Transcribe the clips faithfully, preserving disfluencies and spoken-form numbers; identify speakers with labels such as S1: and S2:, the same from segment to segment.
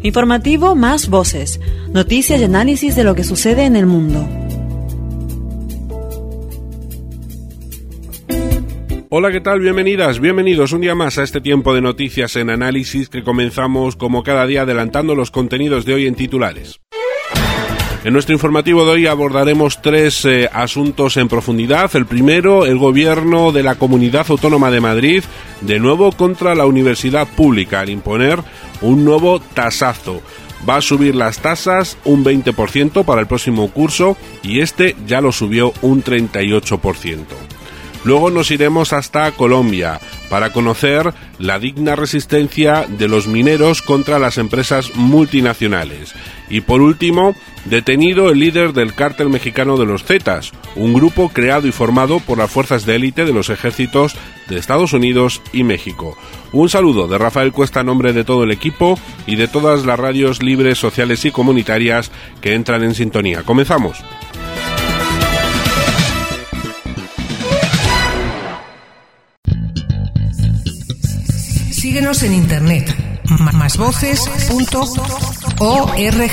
S1: Informativo Más Voces. Noticias y análisis de lo que sucede en el mundo.
S2: Hola, ¿qué tal? Bienvenidas, bienvenidos un día más a este tiempo de noticias en análisis que comenzamos como cada día adelantando los contenidos de hoy en titulares. En nuestro informativo de hoy abordaremos tres eh, asuntos en profundidad. El primero, el gobierno de la Comunidad Autónoma de Madrid, de nuevo contra la universidad pública, al imponer un nuevo tasazo. Va a subir las tasas un veinte por ciento para el próximo curso y este ya lo subió un treinta y ocho por ciento. Luego nos iremos hasta Colombia para conocer la digna resistencia de los mineros contra las empresas multinacionales. Y por último, detenido el líder del cártel mexicano de los Zetas, un grupo creado y formado por las fuerzas de élite de los ejércitos de Estados Unidos y México. Un saludo de Rafael Cuesta en nombre de todo el equipo y de todas las radios libres, sociales y comunitarias que entran en sintonía. Comenzamos.
S3: Síguenos en internet, más voces punto org.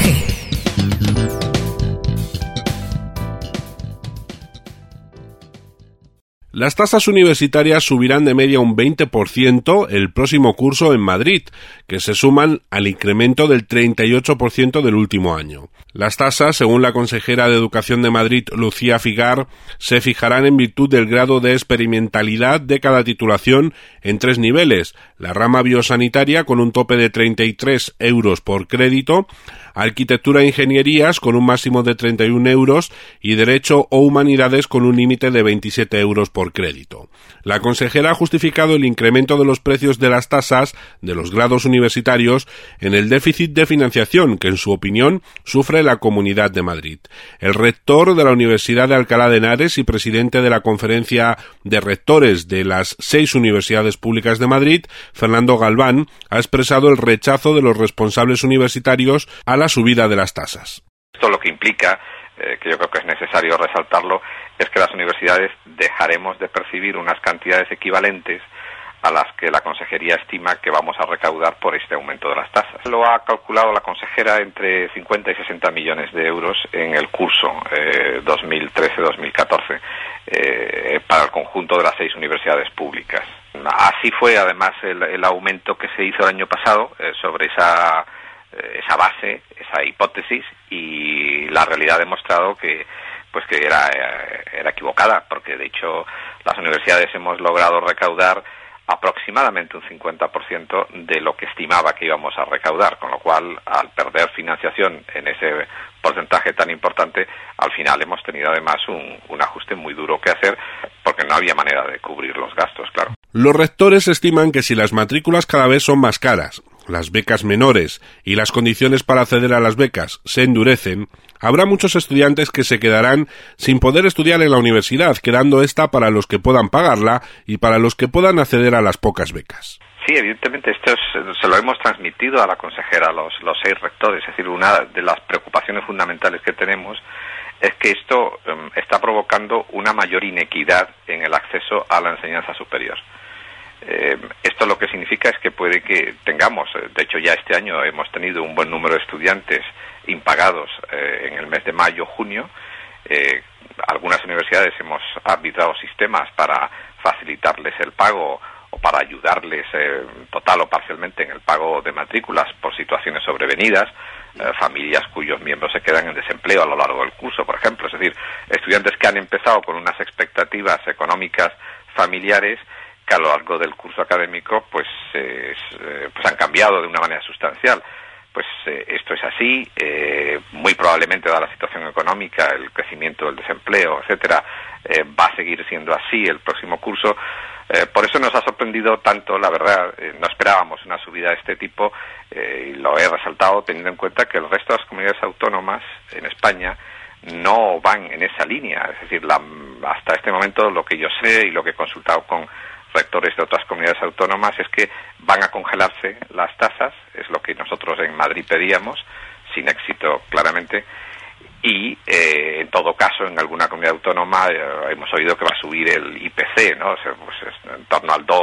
S2: Las tasas universitarias subirán de media un veinte por ciento el próximo curso en Madrid, que se suman al incremento del treinta y ocho por ciento del último año. Las tasas, según la consejera de Educación de Madrid, Lucía Figar, se fijarán en virtud del grado de experimentalidad de cada titulación en tres niveles: la rama biosanitaria con un tope de treinta y tres euros por crédito, arquitectura e ingenierías con un máximo de treinta y un euros y derecho o humanidades con un límite de veintisiete euros por crédito. La consejera ha justificado el incremento de los precios de las tasas de los grados universitarios en el déficit de financiación que, en su opinión, sufre la Comunidad de Madrid. El rector de la Universidad de Alcalá de Henares y presidente de la Conferencia de Rectores de las seis universidades públicas de Madrid, Fernando Galván, ha expresado el rechazo de los responsables universitarios a la subida de las tasas.
S4: Esto lo que implica, eh, que yo creo que es necesario resaltarlo, es que las universidades dejaremos de percibir unas cantidades equivalentes a las que la consejería estima que vamos a recaudar por este aumento de las tasas. Lo ha calculado la consejera entre cincuenta y sesenta millones de euros en el curso eh, dos mil trece dos mil catorce eh, para el conjunto de las seis universidades públicas. Así fue además el, el aumento que se hizo el año pasado eh, sobre esa, eh, esa base, esa hipótesis, y la realidad ha demostrado que pues que era, era equivocada, porque de hecho las universidades hemos logrado recaudar aproximadamente un cincuenta por ciento de lo que estimaba que íbamos a recaudar, con lo cual, al perder financiación en ese porcentaje tan importante, al final hemos tenido además un, un ajuste muy duro que hacer, porque no había manera de cubrir los gastos, claro.
S2: Los rectores estiman que si las matrículas cada vez son más caras, las becas menores y las condiciones para acceder a las becas se endurecen, habrá muchos estudiantes que se quedarán sin poder estudiar en la universidad, quedando esta para los que puedan pagarla y para los que puedan acceder a las pocas becas.
S4: Sí, evidentemente esto es, se lo hemos transmitido a la consejera, a los, los seis rectores. Es decir, una de las preocupaciones fundamentales que tenemos es que esto um, está provocando una mayor inequidad en el acceso a la enseñanza superior. Eh, esto lo que significa es que puede que tengamos, de hecho ya este año hemos tenido un buen número de estudiantes impagados eh, en el mes de mayo, junio. Eh, algunas universidades hemos arbitrado sistemas para facilitarles el pago o para ayudarles eh, total o parcialmente en el pago de matrículas por situaciones sobrevenidas, eh, familias cuyos miembros se quedan en desempleo a lo largo del curso, por ejemplo. Es decir, estudiantes que han empezado con unas expectativas económicas familiares que a lo largo del curso académico pues, eh, pues han cambiado de una manera sustancial. Pues eh, esto es así, eh, muy probablemente dada la situación económica, el crecimiento del desempleo, etcétera, eh, va a seguir siendo así el próximo curso. Eh, por eso nos ha sorprendido tanto, la verdad, eh, no esperábamos una subida de este tipo, eh, y lo he resaltado teniendo en cuenta que el resto de las comunidades autónomas en España no van en esa línea. Es decir, la, hasta este momento lo que yo sé y lo que he consultado con rectores de otras comunidades autónomas es que van a congelarse las tasas, es lo que nosotros en Madrid pedíamos, sin éxito claramente, y eh, en todo caso en alguna comunidad autónoma eh, hemos oído que va a subir el I P C, ¿no? O sea, pues es en torno al dos,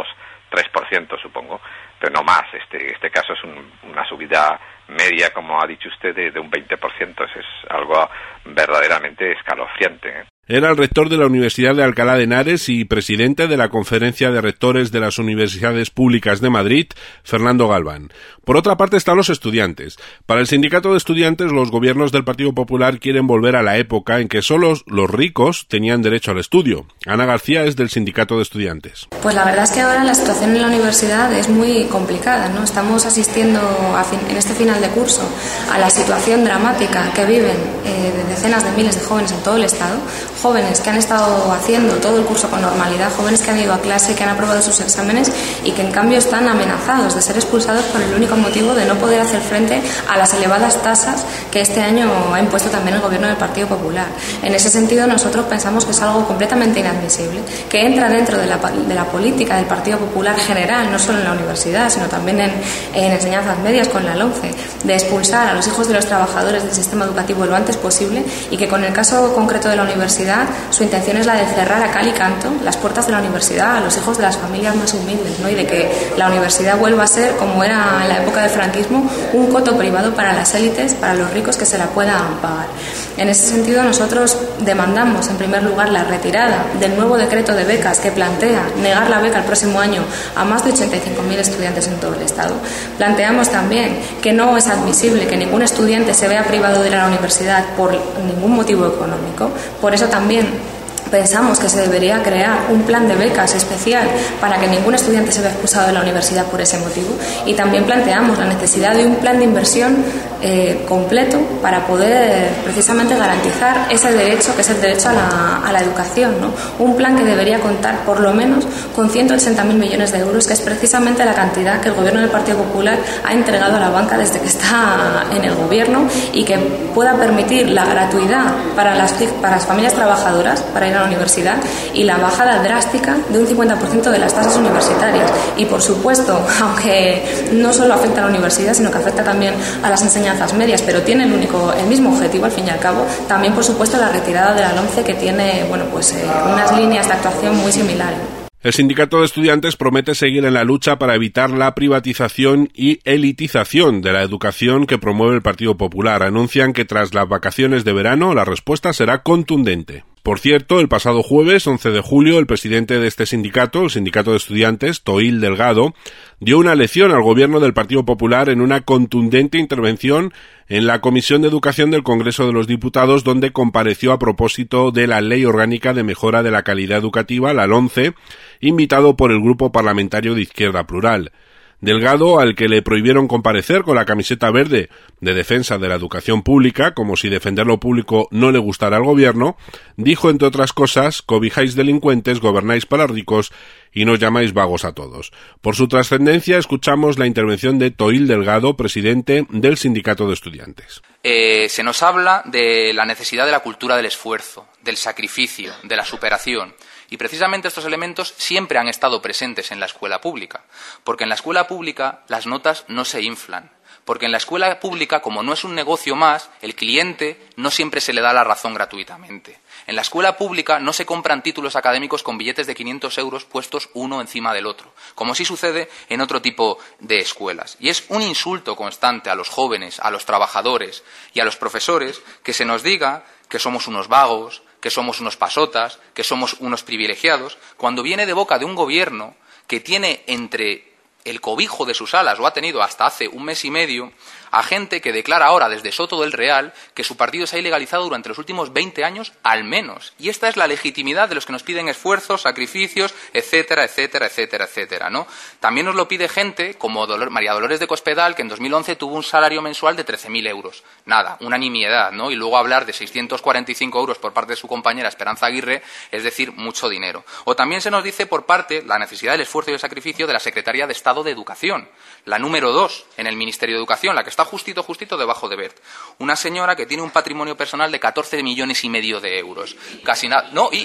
S4: tres por ciento, supongo, pero no más. Este este caso es un, una subida media, como ha dicho usted, de, de un veinte por ciento. Eso es algo verdaderamente escalofriante, ¿eh?
S2: Era el rector de la Universidad de Alcalá de Henares y presidente de la Conferencia de Rectores de las Universidades Públicas de Madrid, Fernando Galván. Por otra parte están los estudiantes. Para el sindicato de estudiantes, los gobiernos del Partido Popular quieren volver a la época en que solo los ricos tenían derecho al estudio. Ana García es del sindicato de estudiantes.
S5: Pues la verdad es que ahora la situación en la universidad es muy complicada, ¿no? Estamos asistiendo a fin, en este final de curso a la situación dramática que viven eh, de decenas de miles de jóvenes en todo el Estado. Jóvenes que han estado haciendo todo el curso con normalidad, jóvenes que han ido a clase, que han aprobado sus exámenes y que en cambio están amenazados de ser expulsados por el único motivo de no poder hacer frente a las elevadas tasas que este año ha impuesto también el gobierno del Partido Popular. En ese sentido, nosotros pensamos que es algo completamente inadmisible, que entra dentro de la, de la política del Partido Popular general, no solo en la universidad, sino también en, en enseñanzas medias con la LOMCE, de expulsar a los hijos de los trabajadores del sistema educativo lo antes posible, y que con el caso concreto de la universidad, su intención es la de cerrar a cal y canto las puertas de la universidad a los hijos de las familias más humildes, ¿no? Y de que la universidad vuelva a ser, como era en la época del franquismo, un coto privado para las élites, para los ricos que se la puedan pagar. En ese sentido, nosotros demandamos, en primer lugar, la retirada del nuevo decreto de becas que plantea negar la beca el próximo año a más de ochenta y cinco mil estudiantes en todo el Estado. Planteamos también que no es admisible que ningún estudiante se vea privado de la universidad por ningún motivo económico. Por eso también pensamos que se debería crear un plan de becas especial para que ningún estudiante se vea expulsado de la universidad por ese motivo, y también planteamos la necesidad de un plan de inversión eh, completo para poder precisamente garantizar ese derecho, que es el derecho a la, a la educación, ¿no? Un plan que debería contar por lo menos con ciento ochenta mil millones de euros, que es precisamente la cantidad que el gobierno del Partido Popular ha entregado a la banca desde que está en el gobierno, y que pueda permitir la gratuidad para las, para las familias trabajadoras para ir a la universidad, y la bajada drástica de un cincuenta por ciento de las tasas universitarias. Y por supuesto, aunque no solo afecta a la universidad, sino que afecta también a las enseñanzas medias, pero tiene el único el mismo objetivo al fin y al cabo, también por supuesto la retirada de la LOMCE, que tiene, bueno, pues eh, unas líneas de actuación muy similares.
S2: El sindicato de estudiantes promete seguir en la lucha para evitar la privatización y elitización de la educación que promueve el Partido Popular. Anuncian que tras las vacaciones de verano la respuesta será contundente. Por cierto, el pasado jueves, once de julio, el presidente de este sindicato, el sindicato de estudiantes, Toil Delgado, dio una lección al gobierno del Partido Popular en una contundente intervención en la Comisión de Educación del Congreso de los Diputados, donde compareció a propósito de la Ley Orgánica de Mejora de la Calidad Educativa, la LOMCE, invitado por el Grupo Parlamentario de Izquierda Plural. Delgado, al que le prohibieron comparecer con la camiseta verde de defensa de la educación pública, como si defender lo público no le gustara al gobierno, dijo, entre otras cosas: cobijáis delincuentes, gobernáis para ricos y nos llamáis vagos a todos. Por su trascendencia, escuchamos la intervención de Toil Delgado, presidente del Sindicato de Estudiantes.
S6: Eh, se nos habla de la necesidad de la cultura del esfuerzo, del sacrificio, de la superación. Y precisamente estos elementos siempre han estado presentes en la escuela pública, porque en la escuela pública las notas no se inflan, porque en la escuela pública, como no es un negocio más, el cliente no siempre se le da la razón gratuitamente. En la escuela pública no se compran títulos académicos con billetes de quinientos euros puestos uno encima del otro, como sí sucede en otro tipo de escuelas. Y es un insulto constante a los jóvenes, a los trabajadores y a los profesores que se nos diga que somos unos vagos, que somos unos pasotas, que somos unos privilegiados, cuando viene de boca de un gobierno que tiene entre el cobijo de sus alas, o ha tenido hasta hace un mes y medio, a gente que declara ahora desde Soto del Real que su partido se ha ilegalizado durante los últimos veinte años al menos. Y esta es la legitimidad de los que nos piden esfuerzos, sacrificios, etcétera, etcétera, etcétera, etcétera, ¿no? También nos lo pide gente como Dolor, María Dolores de Cospedal, que en dos mil once tuvo un salario mensual de trece mil euros. Nada, una nimiedad, ¿no? Y luego hablar de seiscientos cuarenta y cinco euros por parte de su compañera Esperanza Aguirre, es decir, mucho dinero. O también se nos dice por parte la necesidad del esfuerzo y el sacrificio de la Secretaría de Estado de Educación, la número dos en el Ministerio de Educación, la que está justito, justito debajo de Bert. Una señora que tiene un patrimonio personal de catorce millones y medio de euros. Casi nada. No, y, y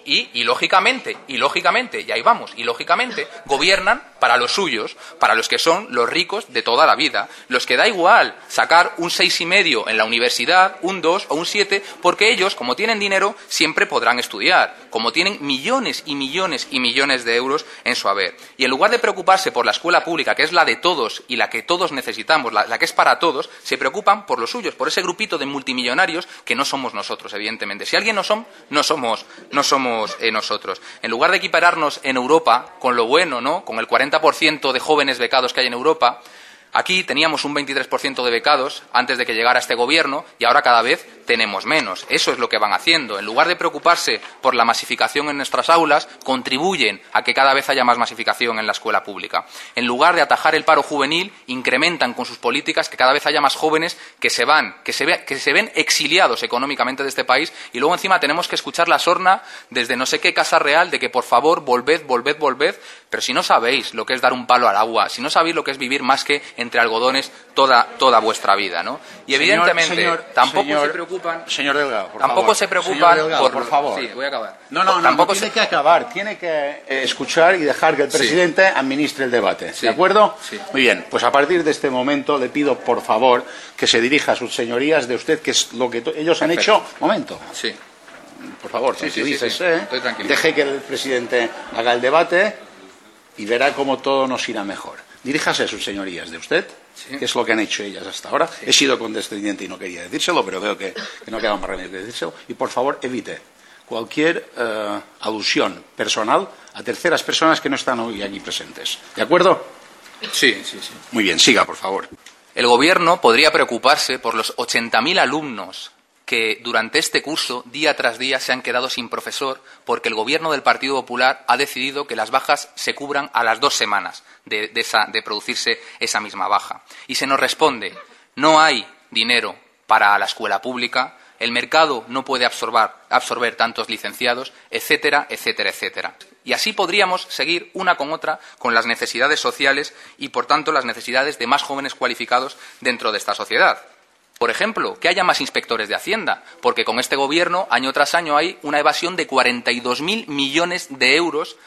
S6: Y, y lógicamente, y lógicamente, y ahí vamos, y lógicamente gobiernan para los suyos, para los que son los ricos de toda la vida, los que da igual sacar un seis y medio en la universidad, un dos o un siete, porque ellos, como tienen dinero, siempre podrán estudiar, como tienen millones y millones y millones de euros en su haber. Y en lugar de preocuparse por la escuela pública, que es la de todos y la que todos necesitamos, la, la que es para todos, se preocupan por los suyos, por ese grupito de multimillonarios que no somos nosotros, evidentemente. Si alguien no son, no somos, no somos Eh, nosotros. En lugar de equipararnos en Europa con lo bueno, ¿no?, con el cuarenta por ciento de jóvenes becados que hay en Europa, aquí teníamos un veintitrés por ciento de becados antes de que llegara este gobierno y ahora cada vez tenemos menos. Eso es lo que van haciendo. En lugar de preocuparse por la masificación en nuestras aulas, contribuyen a que cada vez haya más masificación en la escuela pública. En lugar de atajar el paro juvenil, incrementan con sus políticas que cada vez haya más jóvenes que se van, que se, ve, que se ven exiliados económicamente de este país y luego encima tenemos que escuchar la sorna desde no sé qué casa real de que por favor volved, volved, volved. Pero si no sabéis lo que es dar un palo al agua, si no sabéis lo que es vivir más que entre algodones toda, toda vuestra vida, ¿no? Y evidentemente
S7: señor,
S6: tampoco
S7: señor,
S6: se preocupan...
S7: Señor Delgado, por
S6: tampoco
S7: favor.
S6: se preocupan
S7: Delgado,
S6: por...
S7: por favor.
S6: Sí, voy a acabar.
S7: No, no, no,
S6: tampoco
S7: no tiene
S6: se...
S7: que acabar, tiene que eh, escuchar y dejar que el presidente sí. administre el debate,
S6: sí.
S7: ¿de acuerdo?
S6: Sí.
S7: Muy bien, pues a partir de este momento le pido, por favor, que se dirija a sus señorías de usted, que es lo que ellos han
S6: Perfecto.
S7: hecho... Momento.
S6: Sí.
S7: Por favor,
S6: sí, sí, sí, sí.
S7: Estoy tranquilo. Deje que el presidente haga el debate y verá cómo todo nos irá mejor. Diríjase a sus señorías de usted, sí. que es lo que han hecho ellas hasta ahora. Sí. He sido condescendiente y no quería decírselo, pero veo que, que no queda más remedio que decírselo. Y por favor, evite cualquier uh, alusión personal a terceras personas que no están hoy aquí presentes. ¿De acuerdo?
S6: Sí, sí, sí.
S7: Muy bien, siga, por favor.
S6: El Gobierno podría preocuparse por los ochenta mil alumnos que durante este curso, día tras día, se han quedado sin profesor porque el Gobierno del Partido Popular ha decidido que las bajas se cubran a las dos semanas de, de, esa, de producirse esa misma baja. Y se nos responde, no hay dinero para la escuela pública, el mercado no puede absorber, absorber tantos licenciados, etcétera, etcétera, etcétera. Y así podríamos seguir una con otra con las necesidades sociales y, por tanto, las necesidades de más jóvenes cualificados dentro de esta sociedad. Por ejemplo, que haya más inspectores de Hacienda, porque con este Gobierno, año tras año, hay una evasión de cuarenta y dos mil millones de euros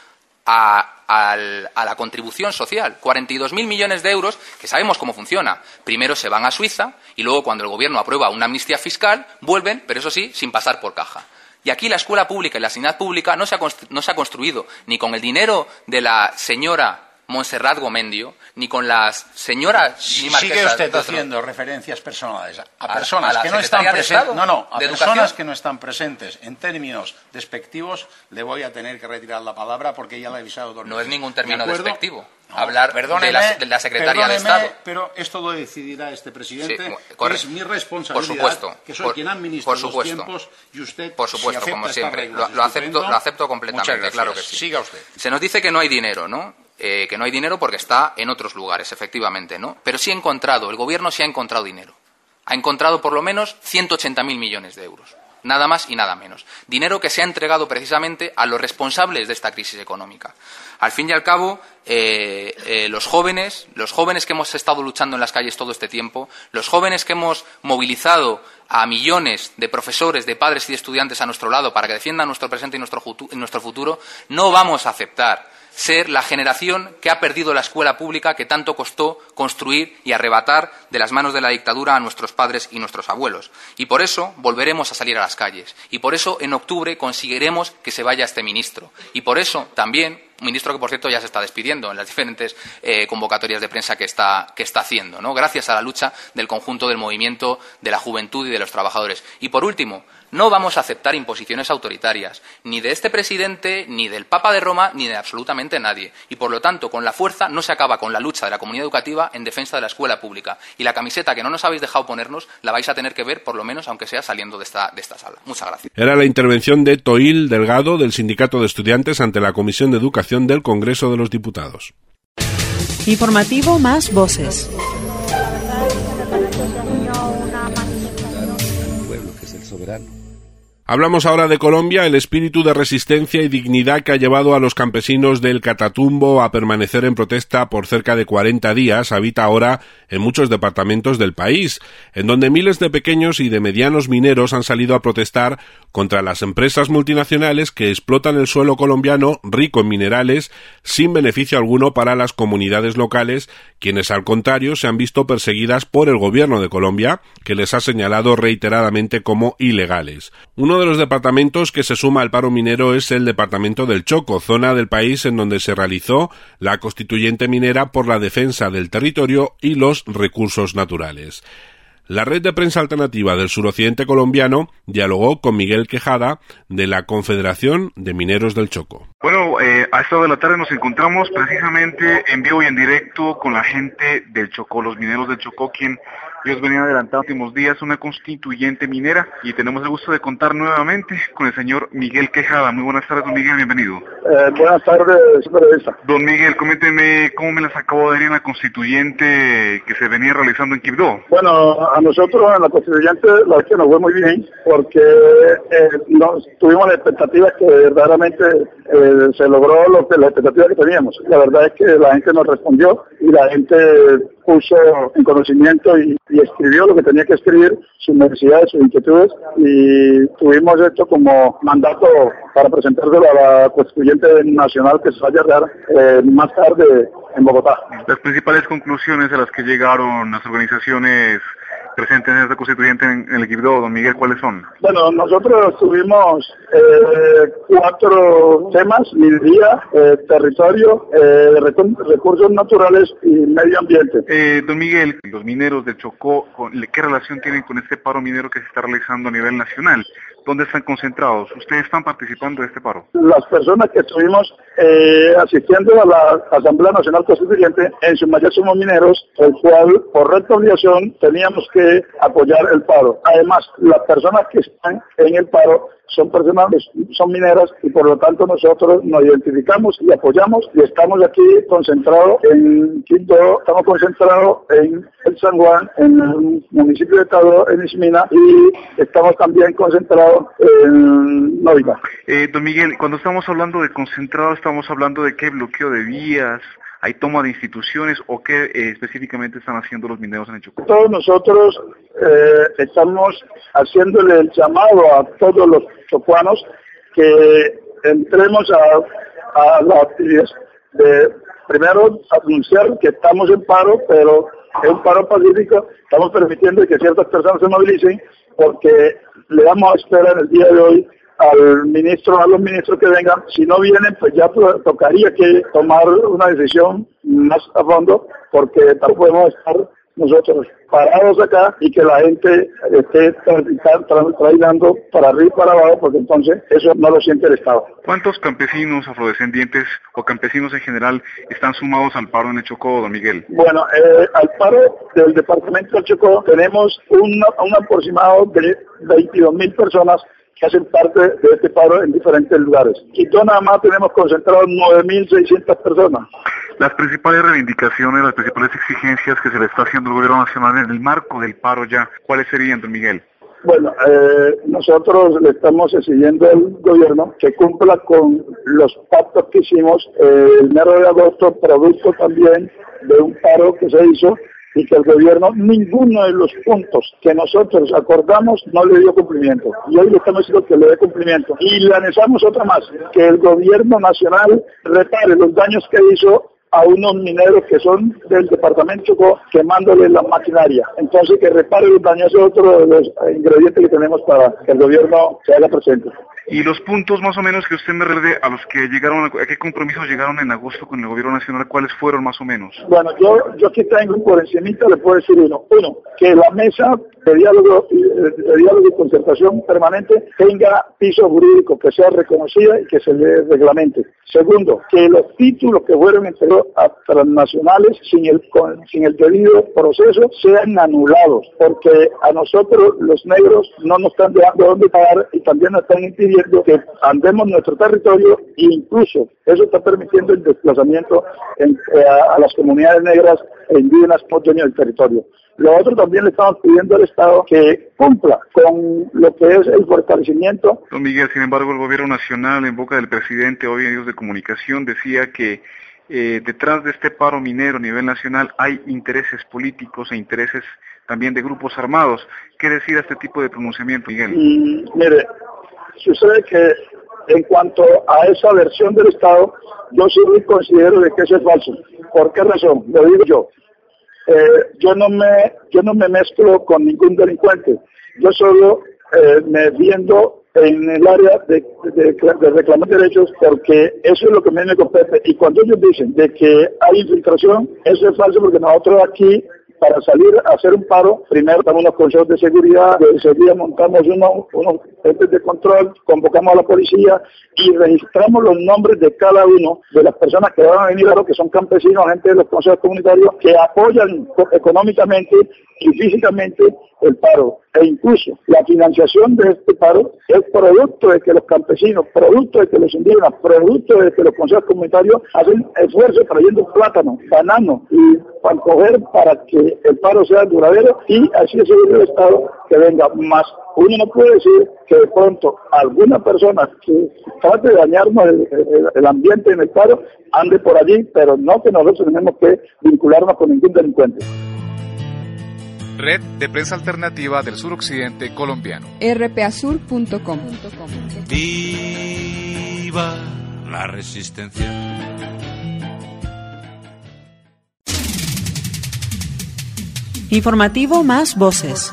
S6: a, a, a la contribución social. cuarenta y dos mil millones de euros que sabemos cómo funciona. Primero se van a Suiza y luego, cuando el Gobierno aprueba una amnistía fiscal, vuelven, pero eso sí, sin pasar por caja. Y aquí la escuela pública y la sanidad pública no se ha, no se ha construido ni con el dinero de la señora Montserrat Gomendio, ni con las señoras...
S7: Ni Sigue usted haciendo referencias personales a, a personas
S6: a
S7: que no están presentes. No, no, a personas
S6: educación.
S7: que no están presentes. En términos despectivos, le voy a tener que retirar la palabra porque ya la he avisado dos veces.
S6: No es ningún término despectivo.
S7: No,
S6: hablar de la, de la secretaria de Estado.
S7: Pero esto lo decidirá este presidente. Sí,
S6: correcto.
S7: Es mi responsabilidad.
S6: Por supuesto.
S7: Que soy
S6: por,
S7: quien administra
S6: por supuesto.
S7: los tiempos y usted,
S6: por supuesto,
S7: si
S6: como siempre.
S7: Reglas,
S6: lo, lo, acepto, lo acepto completamente, claro que sí.
S7: Siga usted.
S6: Se nos dice que no hay dinero, ¿no? Eh, que no hay dinero porque está en otros lugares, efectivamente, ¿no? Pero sí ha encontrado, el Gobierno sí ha encontrado dinero. Ha encontrado por lo menos ciento ochenta mil millones de euros. Nada más y nada menos. Dinero que se ha entregado precisamente a los responsables de esta crisis económica. Al fin y al cabo, eh, eh, los jóvenes, los jóvenes que hemos estado luchando en las calles todo este tiempo, los jóvenes que hemos movilizado a millones de profesores, de padres y de estudiantes a nuestro lado para que defiendan nuestro presente y nuestro, y nuestro futuro, no vamos a aceptar ser la generación que ha perdido la escuela pública que tanto costó construir y arrebatar de las manos de la dictadura a nuestros padres y nuestros abuelos. Y por eso volveremos a salir a las calles. Y por eso en octubre conseguiremos que se vaya este ministro. Y por eso también, un ministro que por cierto ya se está despidiendo en las diferentes eh, convocatorias de prensa que está, que está haciendo, ¿no? Gracias a la lucha del conjunto del movimiento de la juventud y de los trabajadores. Y por último, no vamos a aceptar imposiciones autoritarias, ni de este presidente, ni del Papa de Roma, ni de absolutamente nadie. Y, por lo tanto, con la fuerza no se acaba con la lucha de la comunidad educativa en defensa de la escuela pública. Y la camiseta que no nos habéis dejado ponernos la vais a tener que ver, por lo menos, aunque sea saliendo de esta, de esta sala. Muchas gracias.
S2: Era la intervención de Toil Delgado, del Sindicato de Estudiantes, ante la Comisión de Educación del Congreso de los Diputados.
S1: Informativo Más Voces.
S8: Pueblo que es el soberano.
S2: Hablamos ahora de Colombia, el espíritu de resistencia y dignidad que ha llevado a los campesinos del Catatumbo a permanecer en protesta por cerca de cuarenta días habita ahora en muchos departamentos del país, en donde miles de pequeños y de medianos mineros han salido a protestar contra las empresas multinacionales que explotan el suelo colombiano rico en minerales sin beneficio alguno para las comunidades locales, quienes al contrario se han visto perseguidas por el gobierno de Colombia, que les ha señalado reiteradamente como ilegales. Uno de los departamentos que se suma al paro minero es el departamento del Chocó, zona del país en donde se realizó la constituyente minera por la defensa del territorio y los recursos naturales. La red de prensa alternativa del suroccidente colombiano dialogó con Miguel Quejada de la Confederación de Mineros del Chocó.
S8: Bueno, eh, a esta hora de la tarde nos encontramos precisamente en vivo y en directo con la gente del Chocó, los mineros del Chocó, quien ellos venían adelantando en los últimos días una constituyente minera, y tenemos el gusto de contar nuevamente con el señor Miguel Quejada. Muy buenas tardes, don Miguel, bienvenido.
S9: Eh, buenas tardes, periodista.
S8: Don Miguel, coménteme cómo me las acabo de ir en la constituyente que se venía realizando en Quibdó.
S9: Bueno, a nosotros en la constituyente la verdad que nos fue muy bien, porque eh, nos, tuvimos la expectativa que verdaderamente eh, se logró lo que, la expectativa que teníamos. La verdad es que la gente nos respondió y la gente puso en conocimiento y, y escribió lo que tenía que escribir, sus necesidades, sus inquietudes, y tuvimos esto como mandato para presentárselo a la constituyente nacional que se vaya a dar eh, más tarde en Bogotá.
S8: Las principales conclusiones a las que llegaron las organizaciones presentes en esta constituyente en, en el Quibdó, don Miguel, ¿cuáles son?
S9: Bueno, nosotros tuvimos eh, cuatro temas: minería, eh, territorio, eh, recursos naturales y medio ambiente.
S8: Eh, don Miguel, los mineros de Chocó, ¿qué relación tienen con este paro minero que se está realizando a nivel nacional? ¿Dónde están concentrados? ¿Ustedes están participando de este paro?
S9: Las personas que estuvimos eh, asistiendo a la Asamblea Nacional Constituyente, en su mayoría somos mineros, el cual por recta obligación teníamos que apoyar el paro. Además, las personas que están en el paro son personas, son mineras, y por lo tanto nosotros nos identificamos y apoyamos, y estamos aquí concentrados en Quibdó, estamos concentrados en el San Juan, en el municipio de Tadó, en Ismina, y estamos también concentrados en Novica.
S8: Eh, don Miguel, cuando estamos hablando de concentrado, estamos hablando de qué bloqueo de vías, ¿hay toma de instituciones o qué eh, específicamente están haciendo los mineros en el Chocó?
S9: Todos nosotros eh, estamos haciéndole el llamado a todos los chocuanos que entremos a, a las actividades de, primero, anunciar que estamos en paro, pero es un paro pacífico. Estamos permitiendo que ciertas personas se movilicen, porque le damos a esperar el día de hoy al ministro, a los ministros que vengan. Si no vienen, pues ya tocaría que tomar una decisión más a fondo, porque no podemos estar nosotros parados acá y que la gente esté trayendo para arriba y para abajo, porque entonces eso no lo siente el Estado.
S8: ¿Cuántos campesinos afrodescendientes o campesinos en general están sumados al paro en el Chocó, don Miguel?
S9: Bueno, eh, al paro del departamento del Chocó tenemos un, un aproximado de veintidós mil personas que hacen parte de este paro en diferentes lugares. Quibdó nada más tenemos concentrados nueve mil seiscientas personas.
S8: Las principales reivindicaciones, las principales exigencias que se le está haciendo al gobierno nacional en el marco del paro ya, ¿cuáles serían, don Miguel?
S9: Bueno, eh, nosotros le estamos exigiendo al gobierno que cumpla con los pactos que hicimos eh, el enero de agosto, producto también de un paro que se hizo, y que el gobierno, ninguno de los puntos que nosotros acordamos, no le dio cumplimiento. Y hoy le estamos diciendo que le dé cumplimiento. Y le anexamos otra más, que el gobierno nacional repare los daños que hizo a unos mineros que son del departamento Chocó, quemándole la maquinaria. Entonces, que repare los daños, es otro de los ingredientes que tenemos para que el gobierno se haga presente.
S8: Y los puntos más o menos que usted me refiere a los que llegaron, ¿a qué compromisos llegaron en agosto con el gobierno nacional? ¿Cuáles fueron más o menos?
S9: Bueno, yo yo aquí tengo por encimita, le puedo decir uno. Uno, que la mesa de diálogo, de diálogo y concertación permanente tenga piso jurídico, que sea reconocida y que se le reglamente. Segundo, que los títulos que fueron entregados a transnacionales sin el, con, sin el debido proceso sean anulados, porque a nosotros los negros no nos están dejando dónde pagar y también nos están impidiendo permitiendo que andemos en nuestro territorio e incluso eso está permitiendo el desplazamiento en, eh, a, a las comunidades negras e indígenas por dueños del territorio. Lo otro también le estamos pidiendo al Estado que cumpla con lo que es el fortalecimiento.
S8: Don Miguel, sin embargo, el gobierno nacional, en boca del presidente, hoy en medios de comunicación, decía que eh, detrás de este paro minero a nivel nacional hay intereses políticos e intereses también de grupos armados. ¿Qué decir a este tipo de pronunciamiento, Miguel?
S9: Y, mire, sucede que en cuanto a esa versión del Estado, yo sí considero de que eso es falso. ¿Por qué razón? Lo digo yo. Eh, yo no me yo no me mezclo con ningún delincuente. Yo solo eh, me defiendo en el área de, de, de reclamar derechos porque eso es lo que a mí me compete. Y cuando ellos dicen de que hay infiltración, eso es falso porque nosotros aquí, para salir a hacer un paro, primero damos unos consejos de seguridad, de seguridad montamos unos, unos entes de control, convocamos a la policía y registramos los nombres de cada uno de las personas que van a venir, claro, que son campesinos, gente de los consejos comunitarios, que apoyan económicamente y físicamente el paro. E incluso la financiación de este paro es producto de que los campesinos, producto de que los indígenas, producto de que los consejos comunitarios hacen esfuerzo trayendo plátano, banano y para coger para que el paro sea duradero y así es el Estado que venga más. Uno no puede decir que de pronto alguna persona que trate de dañarnos el, el, el ambiente en el paro ande por allí, pero no que nosotros tenemos que vincularnos con ningún delincuente.
S10: Red de Prensa Alternativa del Suroccidente Colombiano.
S11: r p a sur punto com.
S12: Viva la resistencia.
S1: Informativo Más Voces.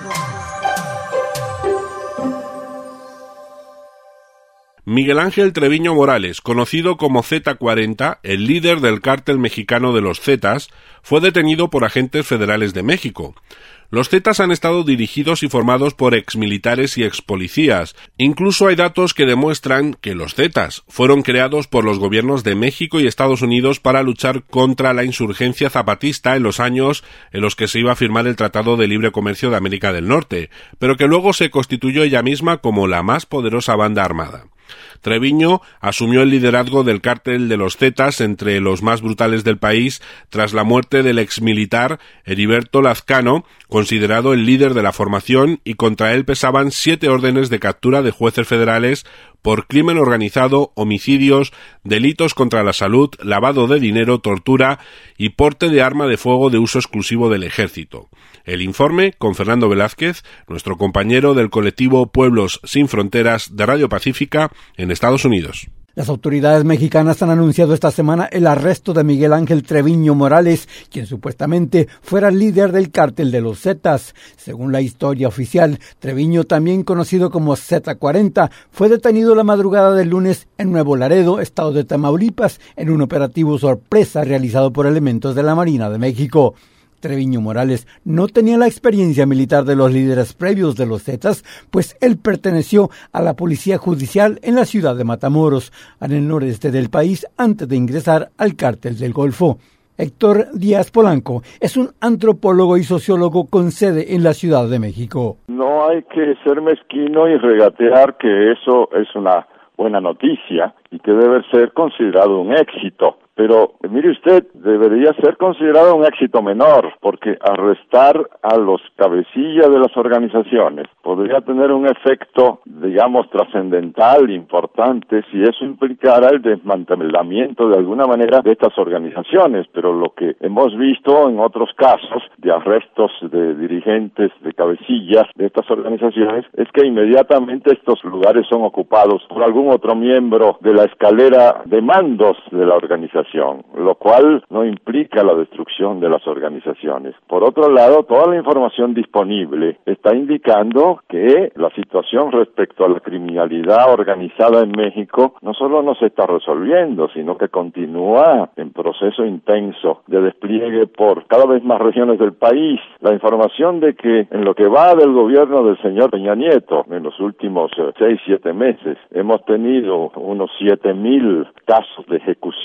S2: Miguel Ángel Treviño Morales, conocido como zeta cuarenta, el líder del cártel mexicano de los Zetas, fue detenido por agentes federales de México. Los Zetas han estado dirigidos y formados por exmilitares y expolicías. Incluso hay datos que demuestran que los Zetas fueron creados por los gobiernos de México y Estados Unidos para luchar contra la insurgencia zapatista en los años en los que se iba a firmar el Tratado de Libre Comercio de América del Norte, pero que luego se constituyó ella misma como la más poderosa banda armada. Treviño asumió el liderazgo del cártel de los Zetas, entre los más brutales del país, tras la muerte del exmilitar Heriberto Lazcano, considerado el líder de la formación, y contra él pesaban siete órdenes de captura de jueces federales por crimen organizado, homicidios, delitos contra la salud, lavado de dinero, tortura y porte de arma de fuego de uso exclusivo del ejército. El informe con Fernando Velázquez, nuestro compañero del colectivo Pueblos Sin Fronteras de Radio Pacífica en Estados Unidos.
S13: Las autoridades mexicanas han anunciado esta semana el arresto de Miguel Ángel Treviño Morales, quien supuestamente fuera líder del cártel de los Zetas. Según la historia oficial, Treviño, también conocido como zeta cuarenta, fue detenido la madrugada del lunes en Nuevo Laredo, estado de Tamaulipas, en un operativo sorpresa realizado por elementos de la Marina de México. Treviño Morales no tenía la experiencia militar de los líderes previos de los Zetas, pues él perteneció a la policía judicial en la ciudad de Matamoros, en el noreste del país, antes de ingresar al cártel del Golfo. Héctor Díaz Polanco es un antropólogo y sociólogo con sede en la Ciudad de México.
S14: No hay que ser mezquino y regatear que eso es una buena noticia y que debe ser considerado un éxito. Pero, mire usted, debería ser considerado un éxito menor, porque arrestar a los cabecillas de las organizaciones podría tener un efecto, digamos, trascendental, importante, si eso implicara el desmantelamiento de alguna manera de estas organizaciones. Pero lo que hemos visto en otros casos de arrestos de dirigentes, de cabecillas de estas organizaciones, es que inmediatamente estos lugares son ocupados por algún otro miembro de la escalera de mandos de la organización, lo cual no implica la destrucción de las organizaciones. Por otro lado, toda la información disponible está indicando que la situación respecto a la criminalidad organizada en México no solo no se está resolviendo, sino que continúa en proceso intenso de despliegue por cada vez más regiones del país. La información de que en lo que va del gobierno del señor Peña Nieto, en los últimos eh, seis, siete meses, hemos tenido unos siete mil casos de ejecuciones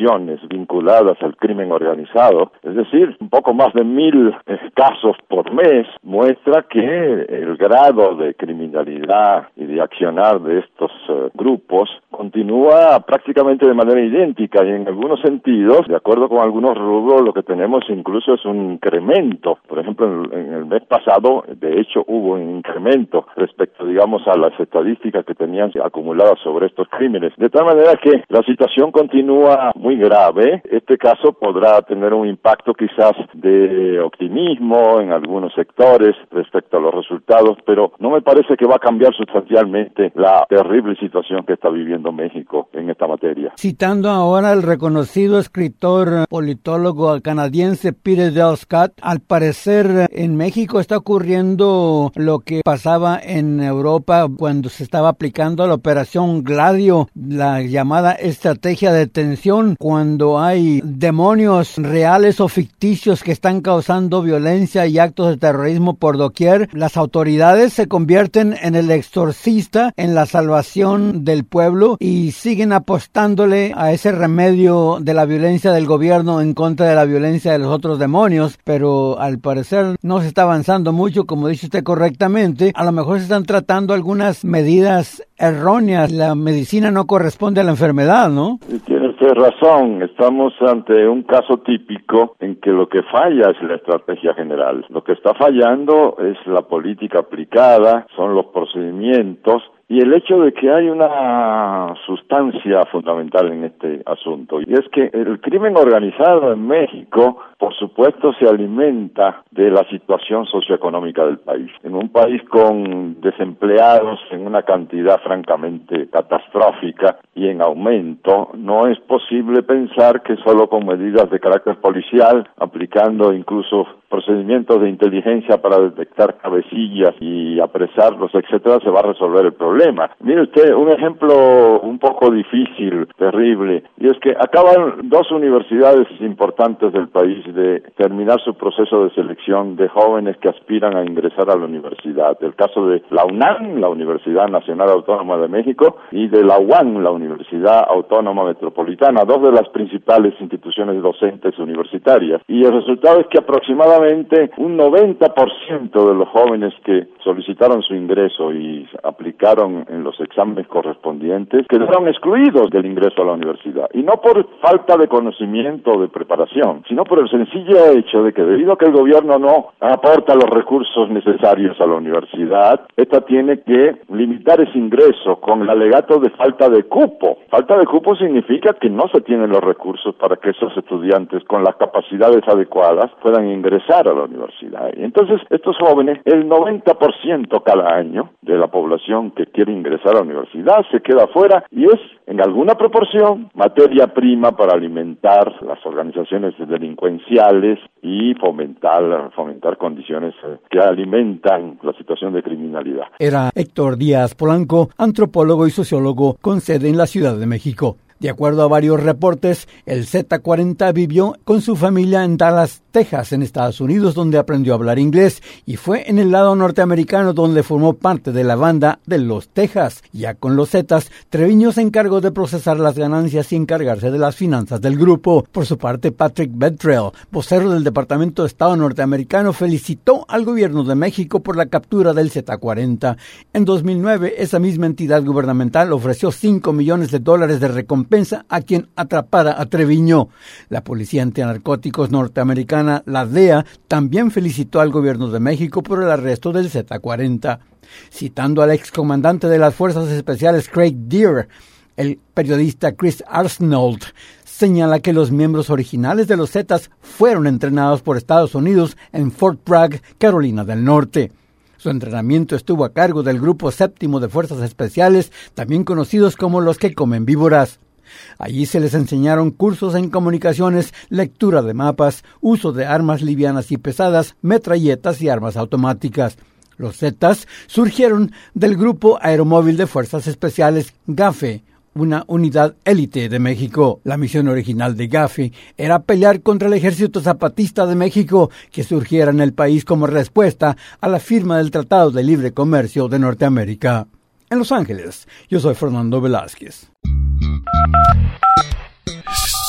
S14: vinculadas al crimen organizado, es decir, un poco más de mil eh, casos por mes, muestra que el grado de criminalidad y de accionar de estos eh, grupos continúa prácticamente de manera idéntica y en algunos sentidos, de acuerdo con algunos rubros, lo que tenemos incluso es un incremento. Por ejemplo, en, en el mes pasado, de hecho, hubo un incremento respecto, digamos, a las estadísticas que tenían acumuladas sobre estos crímenes. De tal manera que la situación continúa muy grave. Este caso podrá tener un impacto quizás de optimismo en algunos sectores respecto a los resultados, pero no me parece que va a cambiar sustancialmente la terrible situación que está viviendo México en esta materia.
S13: Citando ahora al reconocido escritor politólogo canadiense Peter Dale Scott, al parecer en México está ocurriendo lo que pasaba en Europa cuando se estaba aplicando la operación Gladio, la llamada estrategia de tensión, cuando hay demonios reales o ficticios que están causando violencia y actos de terrorismo por doquier. Las autoridades se convierten en el exorcista, en la salvación del pueblo y siguen apostándole a ese remedio de la violencia del gobierno en contra de la violencia de los otros demonios, pero al parecer no se está avanzando mucho, como dice usted correctamente. A lo mejor se están tratando algunas medidas erróneas. La medicina no corresponde a la enfermedad, ¿no?
S14: Tiene usted razón. Estamos ante un caso típico en que lo que falla es la estrategia general. Lo que está fallando es la política aplicada, son los procedimientos y el hecho de que hay una sustancia fundamental en este asunto, y es que el crimen organizado en México, por supuesto, se alimenta de la situación socioeconómica del país. En un país con desempleados en una cantidad francamente catastrófica y en aumento, no es posible pensar que solo con medidas de carácter policial, aplicando incluso procedimientos de inteligencia para detectar cabecillas y apresarlos, etcétera, se va a resolver el problema. Mire usted, un ejemplo un poco difícil, terrible, y es que acaban dos universidades importantes del país de terminar su proceso de selección de jóvenes que aspiran a ingresar a la universidad. El caso de la UNAM, la Universidad Nacional Autónoma de México, y de la U A M, la Universidad Autónoma Metropolitana, dos de las principales instituciones docentes universitarias. Y el resultado es que aproximadamente un noventa por ciento de los jóvenes que solicitaron su ingreso y aplicaron en los exámenes correspondientes quedaron excluidos del ingreso a la universidad. Y no por falta de conocimiento o de preparación, sino por el sencillo hecho de que debido a que el gobierno no aporta los recursos necesarios a la universidad, esta tiene que limitar ese ingreso con el alegato de falta de cupo. Falta de cupo significa que no se tienen los recursos para que esos estudiantes con las capacidades adecuadas puedan ingresar a la universidad. Y entonces estos jóvenes, el noventa por ciento cada año de la población que quiere ingresar a la universidad se queda afuera y es en alguna proporción materia prima para alimentar las organizaciones delincuenciales y fomentar, fomentar condiciones que alimentan la situación de criminalidad.
S13: Era Héctor Díaz Polanco, antropólogo y sociólogo con sede en la Ciudad de México. De acuerdo a varios reportes, el Z cuarenta vivió con su familia en Dallas, Texas, en Estados Unidos, donde aprendió a hablar inglés, y fue en el lado norteamericano donde formó parte de la banda de los Texas. Ya con los Zetas, Treviño se encargó de procesar las ganancias y encargarse de las finanzas del grupo. Por su parte, Patrick Bedrell, vocero del Departamento de Estado norteamericano, felicitó al gobierno de México por la captura del Z cuarenta. En dos mil nueve, esa misma entidad gubernamental ofreció cinco millones de dólares de recompensa a quien atrapara a Treviño. La Policía Antinarcóticos norteamericana, la D E A, también felicitó al gobierno de México por el arresto del Z cuarenta. Citando al excomandante de las Fuerzas Especiales Craig Deere, el periodista Chris Arsenault señala que los miembros originales de los Zetas fueron entrenados por Estados Unidos en Fort Bragg, Carolina del Norte. Su entrenamiento estuvo a cargo del Grupo Séptimo de Fuerzas Especiales, también conocidos como los que comen víboras. Allí se les enseñaron cursos en comunicaciones, lectura de mapas, uso de armas livianas y pesadas, metralletas y armas automáticas. Los Zetas surgieron del Grupo Aeromóvil de Fuerzas Especiales GAFE, una unidad élite de México. La misión original de GAFE era pelear contra el Ejército Zapatista de México, que surgiera en el país como respuesta a la firma del Tratado de Libre Comercio de Norteamérica. En Los Ángeles, yo soy Fernando Velázquez.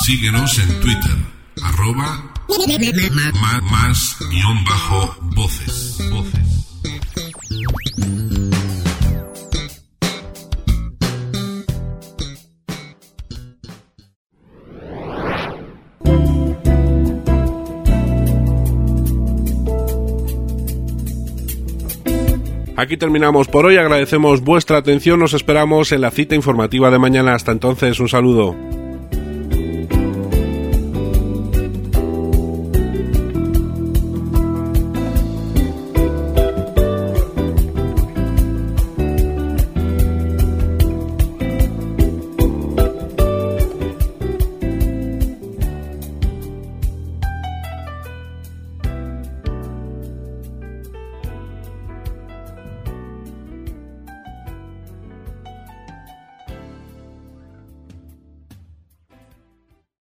S2: Síguenos en Twitter, arroba más, más guión bajo voces. voces. Aquí terminamos por hoy, agradecemos vuestra atención, nos esperamos en la cita informativa de mañana. Hasta entonces, un saludo.